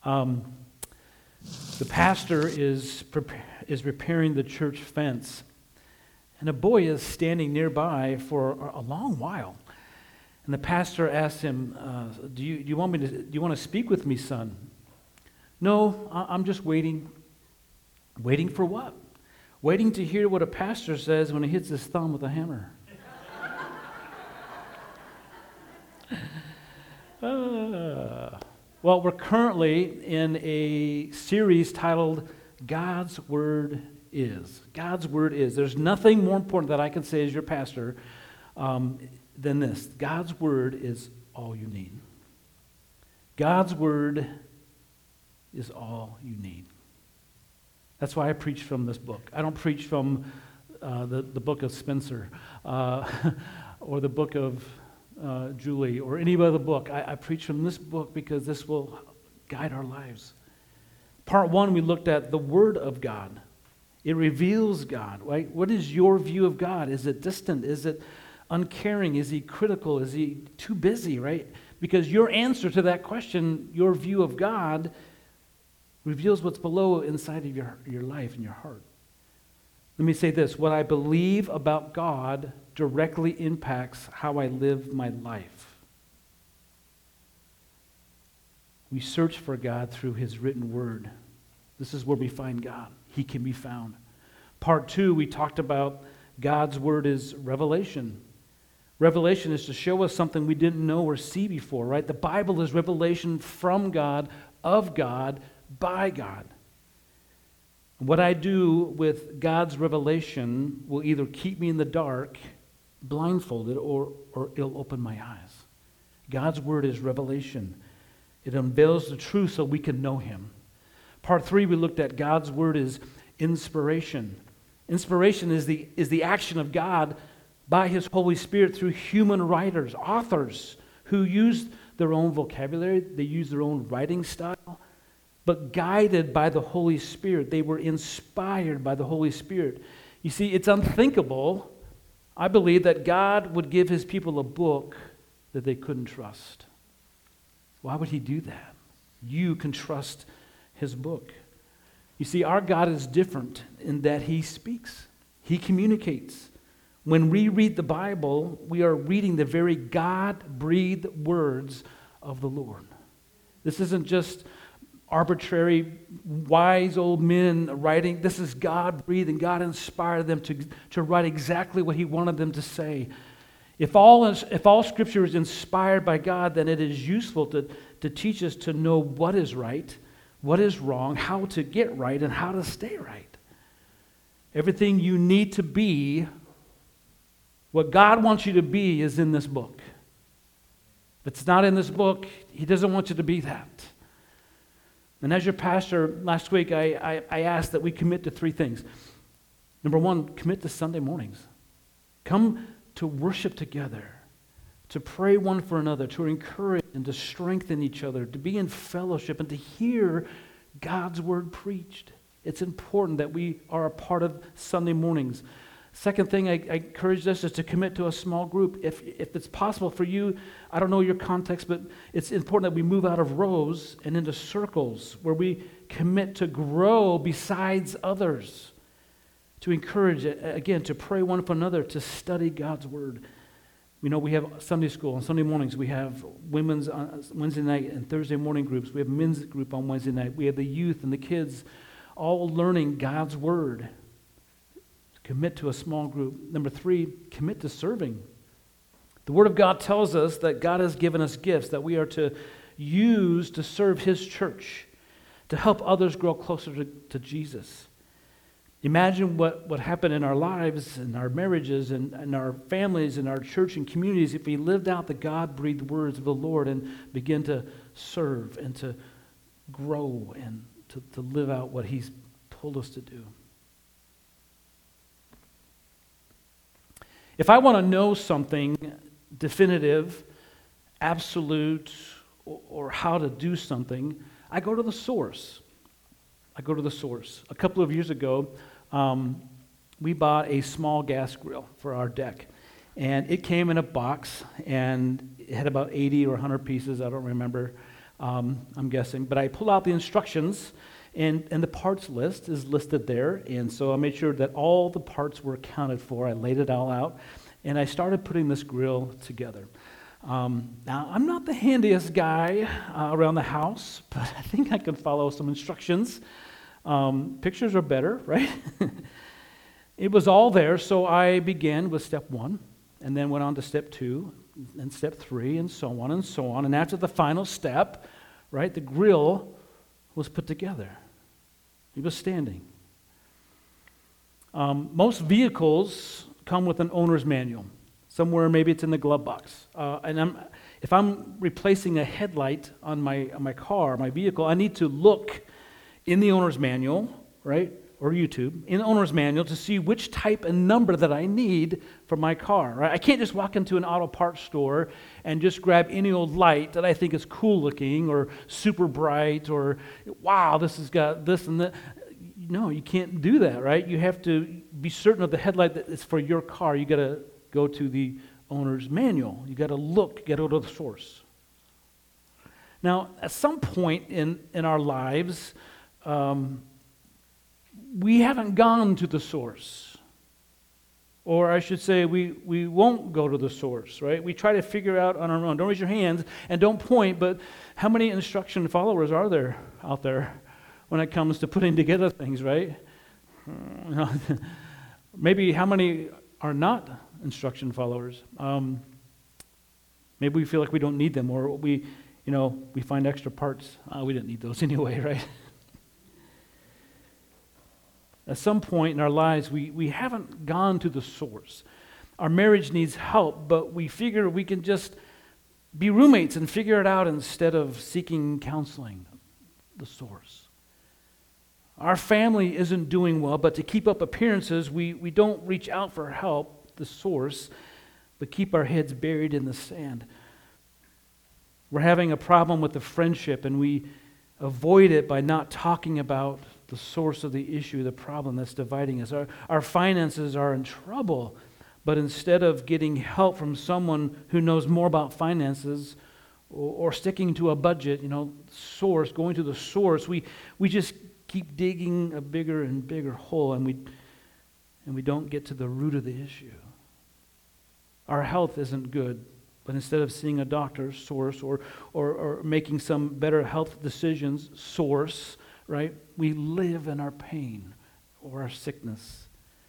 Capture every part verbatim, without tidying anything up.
Um, the pastor is prep- is repairing the church fence, and a boy is standing nearby for a long while. And the pastor asks him, uh, "Do you do you want me to do you want to speak with me, son?" "No, I- I'm just waiting." Waiting for what? Waiting to hear what a pastor says when he hits his thumb with a hammer. uh, well, we're currently in a series titled God's Word Is. God's Word Is. There's nothing more important that I can say as your pastor um, than this. God's Word is all you need. God's Word is all you need. That's why I preach from this book. I don't preach from uh, the, the book of Spencer uh, or the book of uh, Julie or any other book. I, I preach from this book because this will guide our lives. Part one, we looked at the Word of God. It reveals God, right? What is your view of God? Is it distant? Is it uncaring? Is he critical? Is he too busy, right? Because your answer to that question, your view of God, reveals what's below inside of your, your life and your heart. Let me say this. What I believe about God directly impacts how I live my life. We search for God through his written word. This is where we find God. He can be found. Part two, we talked about God's word is revelation. Revelation is to show us something we didn't know or see before, right? The Bible is revelation from God, of God, by God. What I do with God's revelation will either keep me in the dark, blindfolded, or, or it'll open my eyes. God's word is revelation. It unveils the truth so we can know him. Part three, we looked at God's word is inspiration. Inspiration is the, is the action of God by his Holy Spirit through human writers, authors, who use their own vocabulary, they use their own writing style, but guided by the Holy Spirit. They were inspired by the Holy Spirit. You see, it's unthinkable, I believe, that God would give his people a book that they couldn't trust. Why would he do that? You can trust his book. You see, our God is different in that he speaks. He communicates. When we read the Bible, we are reading the very God-breathed words of the Lord. This isn't just arbitrary, wise old men writing. This is God breathing. God inspired them to, to write exactly what he wanted them to say. If all, is, if all Scripture is inspired by God, then it is useful to, to teach us to know what is right, what is wrong, how to get right, and how to stay right. Everything you need to be, what God wants you to be, is in this book. If it's not in this book, he doesn't want you to be that. And as your pastor, last week I, I, I asked that we commit to three things. Number one, commit to Sunday mornings. Come to worship together, to pray one for another, to encourage and to strengthen each other, to be in fellowship and to hear God's word preached. It's important that we are a part of Sunday mornings. Second thing I, I encourage us is to commit to a small group. If, if it's possible for you, I don't know your context, but it's important that we move out of rows and into circles where we commit to grow besides others, to encourage, again, to pray one for another, to study God's word. We know we have Sunday school on Sunday mornings. We have women's on Wednesday night and Thursday morning groups. We have men's group on Wednesday night. We have the youth and the kids all learning God's word. Commit to a small group. Number three, commit to serving. The Word of God tells us that God has given us gifts that we are to use to serve his church, to help others grow closer to, to Jesus. Imagine what would happen in our lives, in our marriages, and in our families, in our church and communities if we lived out the God-breathed words of the Lord and begin to serve and to grow and to, to live out what he's told us to do. If I want to know something definitive, absolute, or, or how to do something, I go to the source. I go to the source. A couple of years ago, um, we bought a small gas grill for our deck. And it came in a box, and it had about eighty or one hundred pieces, I don't remember. um, I'm guessing. But I pull out the instructions, and, and the parts list is listed there. And so I made sure that all the parts were accounted for. I laid it all out, and I started putting this grill together. Um, now, I'm not the handiest guy uh, around the house, but I think I can follow some instructions. Um, pictures are better, right? It was all there, so I began with step one, and then went on to step two, and step three, and so on and so on. And after the final step, right, the grill was put together. It was standing. Um, most vehicles come with an owner's manual. Somewhere, maybe it's in the glove box. Uh, and I'm, if I'm replacing a headlight on my on my car, my vehicle, I need to look in the owner's manual, right, or YouTube, in the owner's manual to see which type and number that I need for my car, right? I can't just walk into an auto parts store and just grab any old light that I think is cool looking or super bright or, wow, this has got this and that. No, you can't do that, right? You have to be certain of the headlight that is for your car. You got to go to the owner's manual. You got to look, get out of the source. Now, at some point in, in our lives, um, we haven't gone to the source. Or I should say, we, we won't go to the source, right? We try to figure out on our own. Don't raise your hands and don't point, but how many instruction followers are there out there when it comes to putting together things, right? Maybe how many are not instruction followers? Um, maybe we feel like we don't need them, or we, you know, we find extra parts. Uh, we didn't need those anyway, right? At some point in our lives, we, we haven't gone to the source. Our marriage needs help, but we figure we can just be roommates and figure it out instead of seeking counseling, the source. Our family isn't doing well, but to keep up appearances, we, we don't reach out for help, the source, but keep our heads buried in the sand. We're having a problem with the friendship, and we avoid it by not talking about the source of the issue, the problem that's dividing us. Our, our finances are in trouble, but instead of getting help from someone who knows more about finances or, or sticking to a budget, you know, source, going to the source, we, we just keep digging a bigger and bigger hole, and we and we don't get to the root of the issue. Our health isn't good, but instead of seeing a doctor, source, or or, or making some better health decisions, source, right? We live in our pain or our sickness.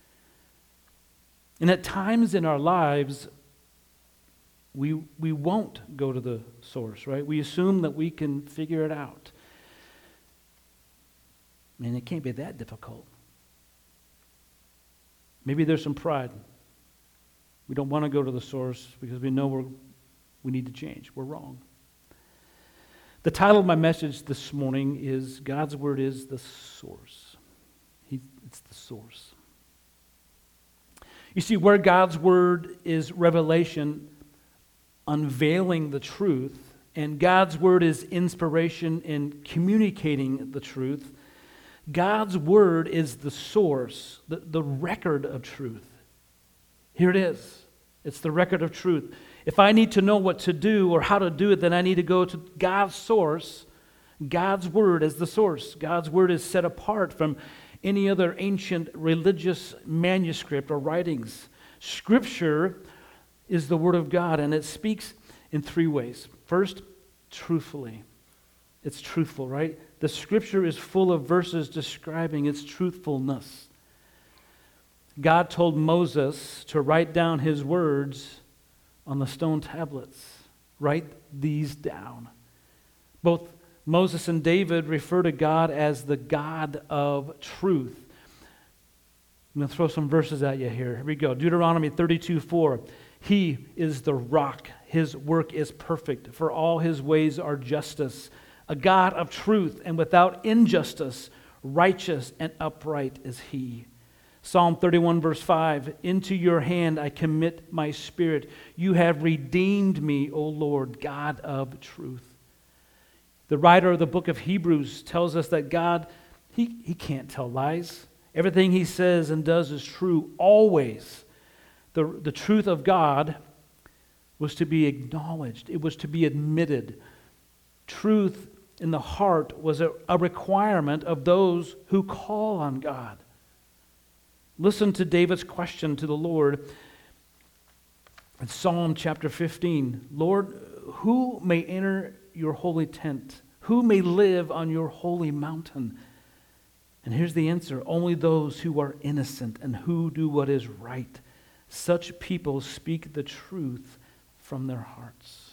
And at times in our lives, we we won't go to the source, right? We assume that we can figure it out. And it can't be that difficult. Maybe there's some pride. We don't want to go to the source because we know we're, we need to change. We're wrong. The title of my message this morning is God's Word is the Source. He, it's the source. You see, where God's Word is revelation, unveiling the truth, and God's Word is inspiration in communicating the truth, God's Word is the source, the, the record of truth. Here it is. It's the record of truth. If I need to know what to do or how to do it, then I need to go to God's source. God's Word is the source. God's Word is set apart from any other ancient religious manuscript or writings. Scripture is the Word of God, and it speaks in three ways. First, truthfully. It's truthful, right? The Scripture is full of verses describing its truthfulness. God told Moses to write down his words on the stone tablets. Write these down. Both Moses and David refer to God as the God of truth. I'm going to throw some verses at you here. Here we go. Deuteronomy thirty-two four. He is the rock. His work is perfect, for all his ways are justice. A God of truth and without injustice, righteous and upright is he. Psalm thirty-one verse five, into your hand I commit my spirit. You have redeemed me, O Lord, God of truth. The writer of the book of Hebrews tells us that God, he, he can't tell lies. Everything he says and does is true always. The, the truth of God was to be acknowledged. It was to be admitted. Truth in the heart was a, a requirement of those who call on God. Listen to David's question to the Lord in Psalm chapter fifteen. Lord, who may enter your holy tent? Who may live on your holy mountain? And here's the answer: only those who are innocent and who do what is right. Such people speak the truth from their hearts.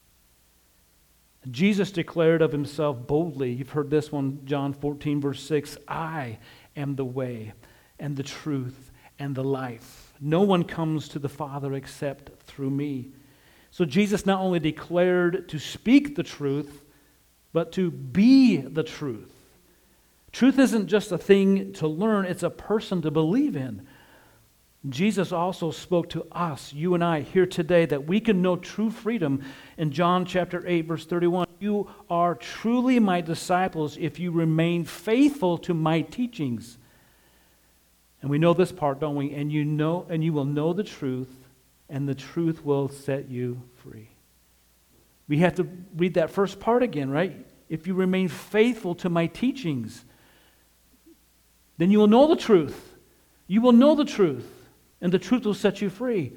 Jesus declared of himself boldly, you've heard this one, John fourteen, verse six, I am the way and the truth and the life. No one comes to the Father except through me. So Jesus not only declared to speak the truth, but to be the truth. Truth isn't just a thing to learn, it's a person to believe in. Jesus also spoke to us, you and I, here today, that we can know true freedom. In John chapter eight, verse thirty-one, you are truly my disciples if you remain faithful to my teachings. And we know this part, don't we? And you know, and you will know the truth, and the truth will set you free. We have to read that first part again, right? If you remain faithful to my teachings, then you will know the truth. You will know the truth. And the truth will set you free.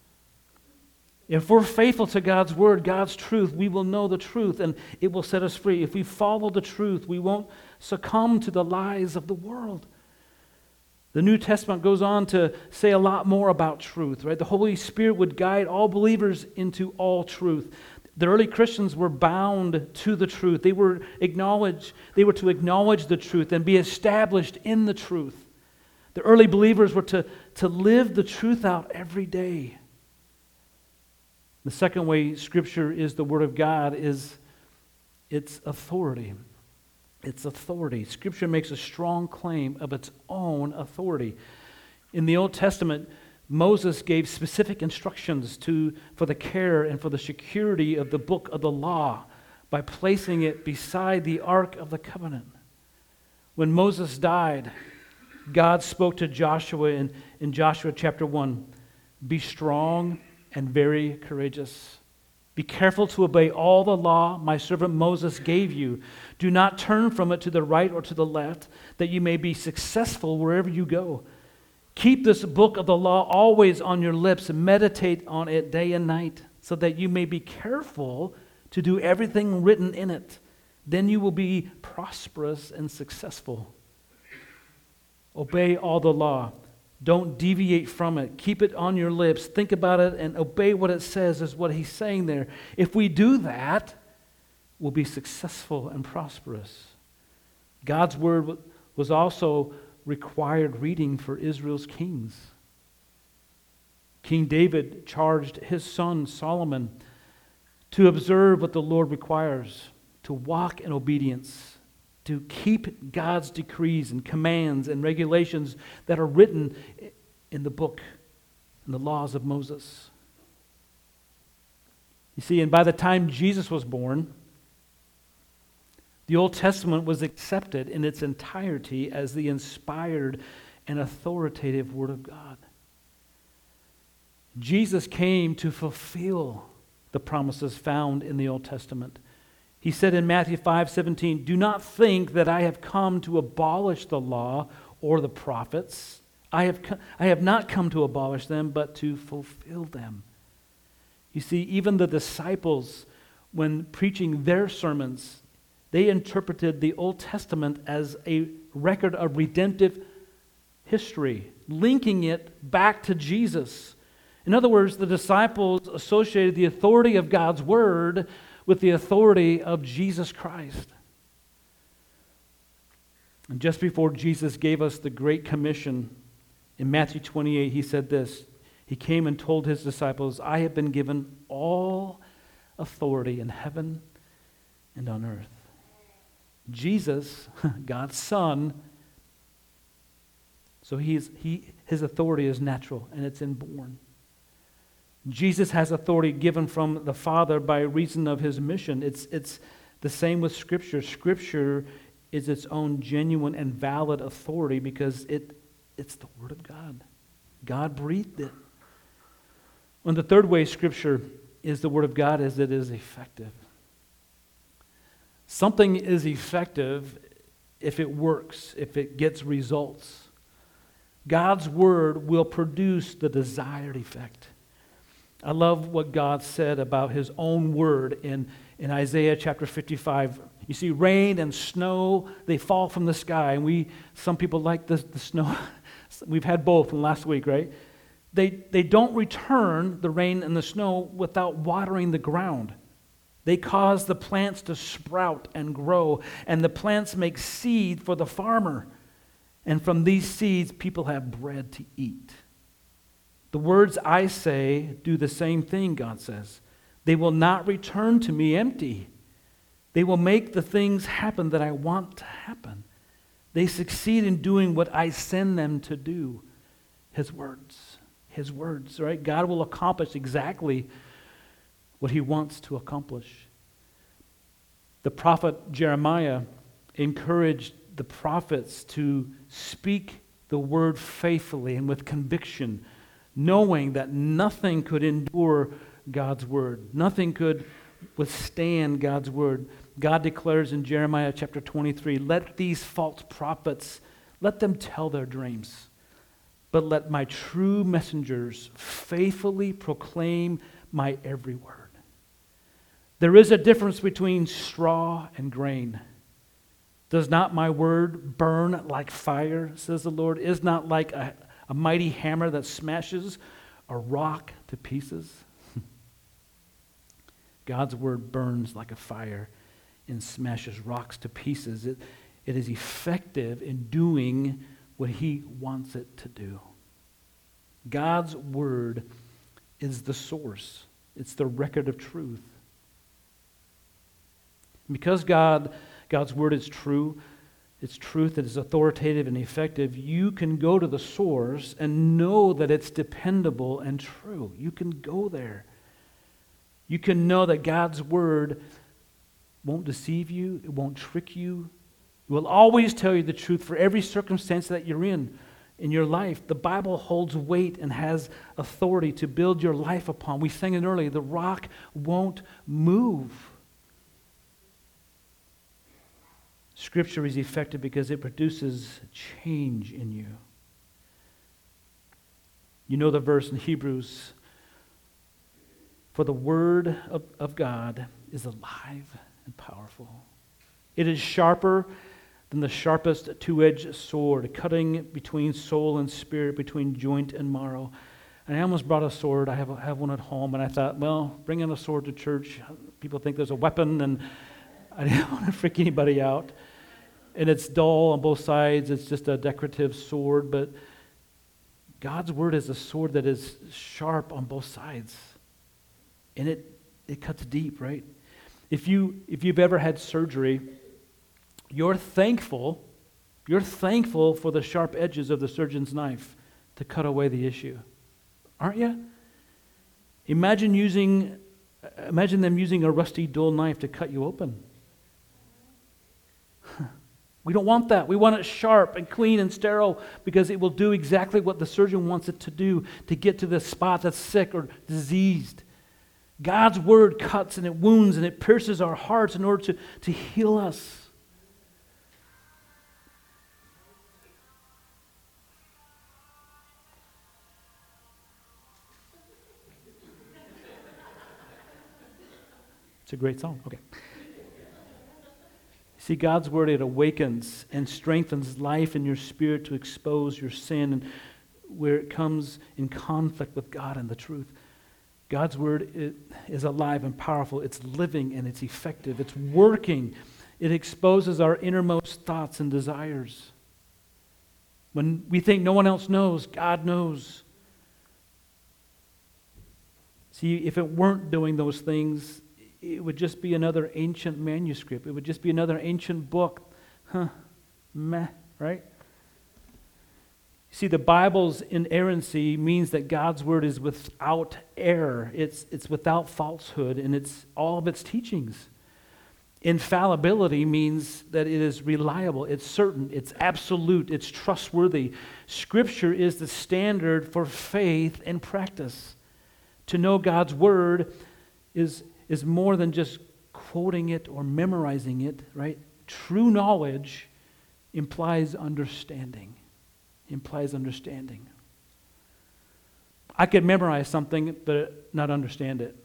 If we're faithful to God's word, God's truth, we will know the truth and it will set us free. If we follow the truth, we won't succumb to the lies of the world. The New Testament goes on to say a lot more about truth, right? The Holy Spirit would guide all believers into all truth. The early Christians were bound to the truth. They were acknowledged, they were to acknowledge the truth and be established in the truth. The early believers were to, to live the truth out every day. The second way Scripture is the Word of God is its authority. Its authority. Scripture makes a strong claim of its own authority. In the Old Testament, Moses gave specific instructions to, for the care and for the security of the book of the law by placing it beside the Ark of the Covenant. When Moses died, God spoke to Joshua in, in Joshua chapter one, be strong and very courageous. Be careful to obey all the law my servant Moses gave you. Do not turn from it to the right or to the left, that you may be successful wherever you go. Keep this book of the law always on your lips and meditate on it day and night, so that you may be careful to do everything written in it. Then you will be prosperous and successful. Obey all the law. Don't deviate from it. Keep it on your lips. Think about it and obey what it says, is what he's saying there. If we do that, we'll be successful and prosperous. God's word was also required reading for Israel's kings. King David charged his son Solomon to observe what the Lord requires, to walk in obedience, to keep God's decrees and commands and regulations that are written in the book and the laws of Moses. You see, and by the time Jesus was born, the Old Testament was accepted in its entirety as the inspired and authoritative Word of God. Jesus came to fulfill the promises found in the Old Testament. He said in Matthew five seventeen, do not think that I have come to abolish the law or the prophets. I have, co- I have not come to abolish them, but to fulfill them. You see, even the disciples, when preaching their sermons, they interpreted the Old Testament as a record of redemptive history, linking it back to Jesus. In other words, the disciples associated the authority of God's Word with the authority of Jesus Christ. And just before Jesus gave us the Great Commission, in Matthew twenty-eight, he said this. He came and told his disciples, I have been given all authority in heaven and on earth. Jesus, God's Son, so he's, he, his authority is natural and it's inborn. Jesus has authority given from the Father by reason of his mission. It's, it's the same with Scripture. Scripture is its own genuine and valid authority because it, it's the Word of God. God breathed it. And the third way Scripture is the Word of God is it is effective. Something is effective if it works, if it gets results. God's word will produce the desired effect. I love what God said about his own word in, in Isaiah chapter fifty-five. You see, rain and snow, they fall from the sky. And we, some people like the, the snow. We've had both from last week, right? They, they don't return, the rain and the snow, without watering the ground. They cause the plants to sprout and grow, and the plants make seed for the farmer. And from these seeds, people have bread to eat. The words I say do the same thing, God says. They will not return to me empty. They will make the things happen that I want to happen. They succeed in doing what I send them to do. His words. His words, right? God will accomplish exactly what he wants to accomplish. The prophet Jeremiah encouraged the prophets to speak the word faithfully and with conviction, knowing that nothing could endure God's word. Nothing could withstand God's word. God declares in Jeremiah chapter twenty-three, let these false prophets, let them tell their dreams, but let my true messengers faithfully proclaim my every word. There is a difference between straw and grain. Does not my word burn like fire, says the Lord? Is not like a, a mighty hammer that smashes a rock to pieces? God's word burns like a fire and smashes rocks to pieces. It, it is effective in doing what he wants it to do. God's word is the source. It's the record of truth. Because God, God's word is true, it's truth, it is authoritative and effective, you can go to the source and know that it's dependable and true. You can go there. You can know that God's word won't deceive you, it won't trick you. It will always tell you the truth for every circumstance that you're in in your life. The Bible holds weight and has authority to build your life upon. We sang it earlier, the rock won't move. Scripture is effective because it produces change in you. You know the verse in Hebrews, for the word of, of God is alive and powerful. It is sharper than the sharpest two-edged sword, cutting between soul and spirit, between joint and marrow. And I almost brought a sword. I have, a, have one at home, and I thought, well, bringing a sword to church, people think there's a weapon, and I didn't want to freak anybody out. And it's dull on both sides. It's just a decorative sword, but God's word is a sword that is sharp on both sides. And it, it cuts deep, right? If you if you've ever had surgery, you're thankful, you're thankful for the sharp edges of the surgeon's knife to cut away the issue. Aren't you? Imagine using imagine them using a rusty, dull knife to cut you open. We don't want that. We want it sharp and clean and sterile because it will do exactly what the surgeon wants it to do to get to the spot that's sick or diseased. God's word cuts and it wounds and it pierces our hearts in order to, to heal us. It's a great song. Okay. See, God's word, it awakens and strengthens life in your spirit to expose your sin and where it comes in conflict with God and the truth. God's word it is alive and powerful. It's living and it's effective. It's working. It exposes our innermost thoughts and desires. When we think no one else knows, God knows. See, if it weren't doing those things, it would just be another ancient manuscript. It would just be another ancient book. Huh, meh, right? See, the Bible's inerrancy means that God's word is without error. It's, it's without falsehood, and it's all of its teachings. Infallibility means that it is reliable, it's certain, it's absolute, it's trustworthy. Scripture is the standard for faith and practice. To know God's word is is more than just quoting it or memorizing it, right? True knowledge implies understanding. Implies understanding. I could memorize something but not understand it.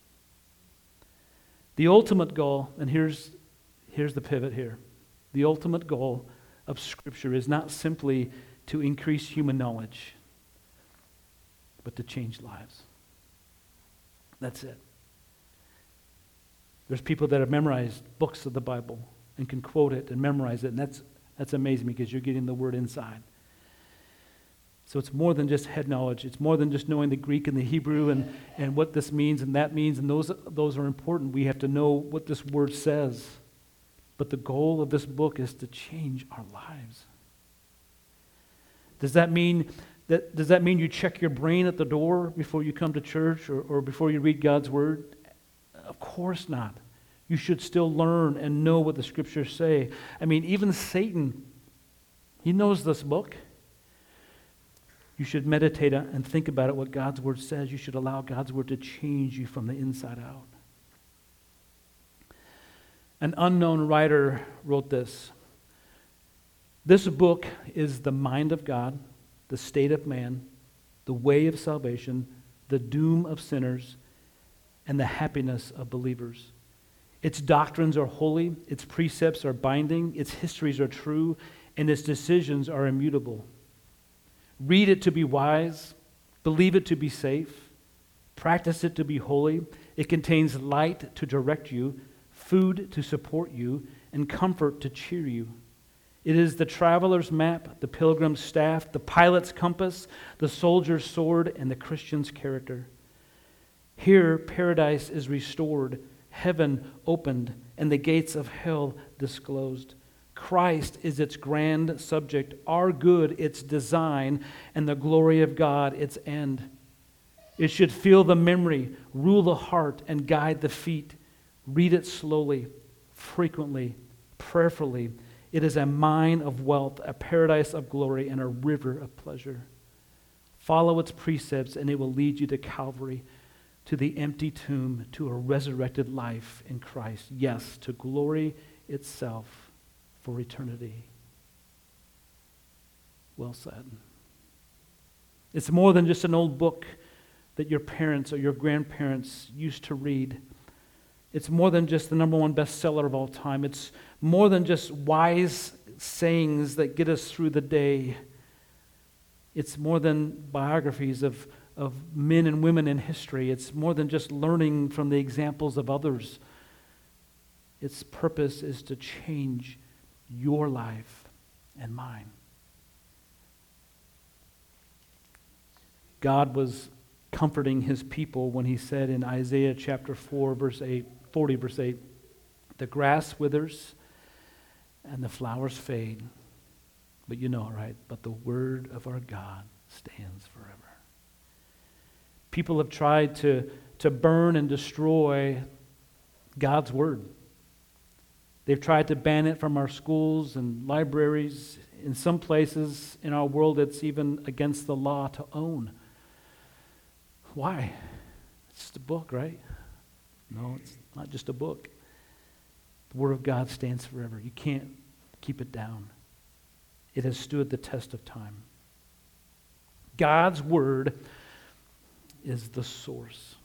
The ultimate goal, and here's, here's the pivot here. The ultimate goal of Scripture is not simply to increase human knowledge, but to change lives. That's it. There's people that have memorized books of the Bible and can quote it and memorize it, and that's, that's amazing because you're getting the word inside. So it's more than just head knowledge. It's more than just knowing the Greek and the Hebrew and, and what this means and that means, and those, those are important. We have to know what this word says. But the goal of this book is to change our lives. Does that mean that, does that mean you check your brain at the door before you come to church or, or before you read God's word? Of course not. You should still learn and know what the Scriptures say. I mean, even Satan, he knows this book. You should meditate and think about it, what God's word says. You should allow God's word to change you from the inside out. An unknown writer wrote this. This book is the mind of God, the state of man, the way of salvation, the doom of sinners, and the happiness of believers. Its doctrines are holy, its precepts are binding, its histories are true, and its decisions are immutable. Read it to be wise, believe it to be safe, practice it to be holy. It contains light to direct you, food to support you, and comfort to cheer you. It is the traveler's map, the pilgrim's staff, the pilot's compass, the soldier's sword, and the Christian's character. Here, paradise is restored, heaven opened, and the gates of hell disclosed. Christ is its grand subject, our good its design, and the glory of God its end. It should fill the memory, rule the heart, and guide the feet. Read it slowly, frequently, prayerfully. It is a mine of wealth, a paradise of glory, and a river of pleasure. Follow its precepts, and it will lead you to Calvary, to the empty tomb, to a resurrected life in Christ. Yes, to glory itself for eternity. Well said. It's more than just an old book that your parents or your grandparents used to read. It's more than just the number one bestseller of all time. It's more than just wise sayings that get us through the day. It's more than biographies of, of men and women in history. It's more than just learning from the examples of others. Its purpose is to change your life and mine. God was comforting his people when he said in Isaiah chapter four, verse eight, forty, verse eight, the grass withers and the flowers fade, but you know, right? But the word of our God stands forever. People have tried to, to burn and destroy God's word. They've tried to ban it from our schools and libraries. In some places in our world, it's even against the law to own. Why? It's just a book, right? No, it's not just a book. The Word of God stands forever. You can't keep it down. It has stood the test of time. God's Word is the source.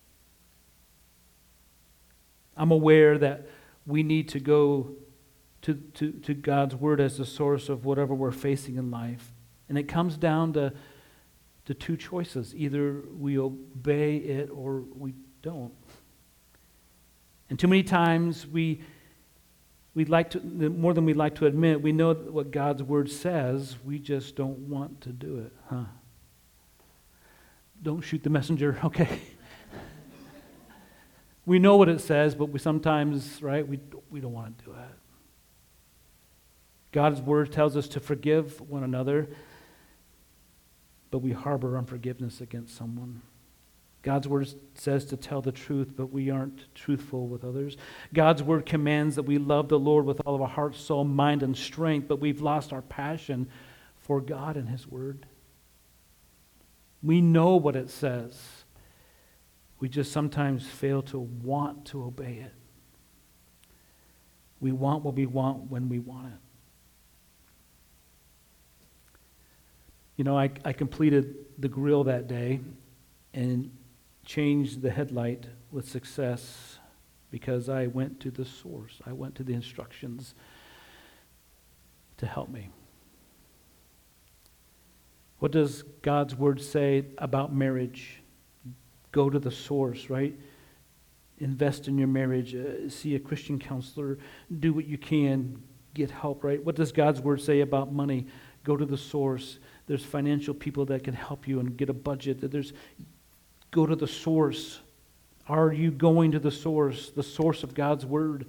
I'm aware that we need to go to, to, to God's Word as the source of whatever we're facing in life. And it comes down to, to two choices. Either we obey it or we don't. And too many times we we'd like to, more than we'd like to admit, we know what God's Word says, we just don't want to do it, huh? Don't shoot the messenger, okay? We know what it says, but we sometimes, right, we, we don't want to do it. God's Word tells us to forgive one another, but we harbor unforgiveness against someone. God's Word says to tell the truth, but we aren't truthful with others. God's Word commands that we love the Lord with all of our heart, soul, mind, and strength, but we've lost our passion for God and His Word. We know what it says. We just sometimes fail to want to obey it. We want what we want when we want it. You know, I, I completed the grill that day and changed the headlight with success because I went to the source. I went to the instructions to help me. What does God's word say about marriage? Go to the source, right? Invest in your marriage. Uh, see a Christian counselor. Do what you can. Get help, right? What does God's word say about money? Go to the source. There's financial people that can help you and get a budget. There's go to the source. Are you going to the source, the source of God's word?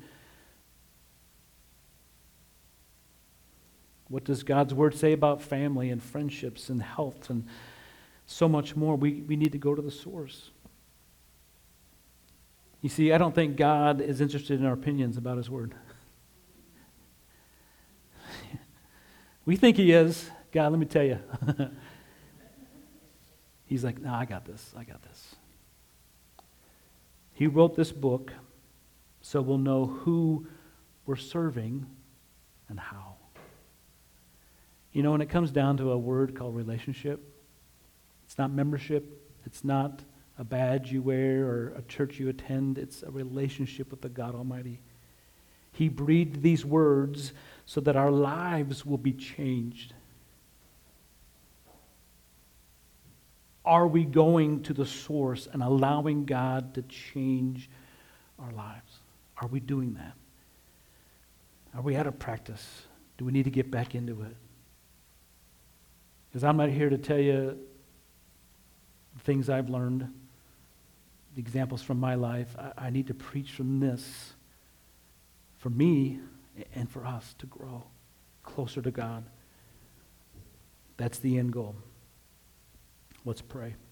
What does God's word say about family and friendships and health and so much more? We, we need to go to the source. You see, I don't think God is interested in our opinions about his word. We think he is. God, let me tell you. He's like, no, I got this. I got this. He wrote this book so we'll know who we're serving and how. You know, when it comes down to a word called relationship, it's not membership, it's not a badge you wear or a church you attend, it's a relationship with the God Almighty. He breathed these words so that our lives will be changed. Are we going to the source and allowing God to change our lives? Are we doing that? Are we out of practice? Do we need to get back into it? Because I'm not here to tell you the things I've learned, the examples from my life. I, I need to preach from this for me and for us to grow closer to God. That's the end goal. Let's pray.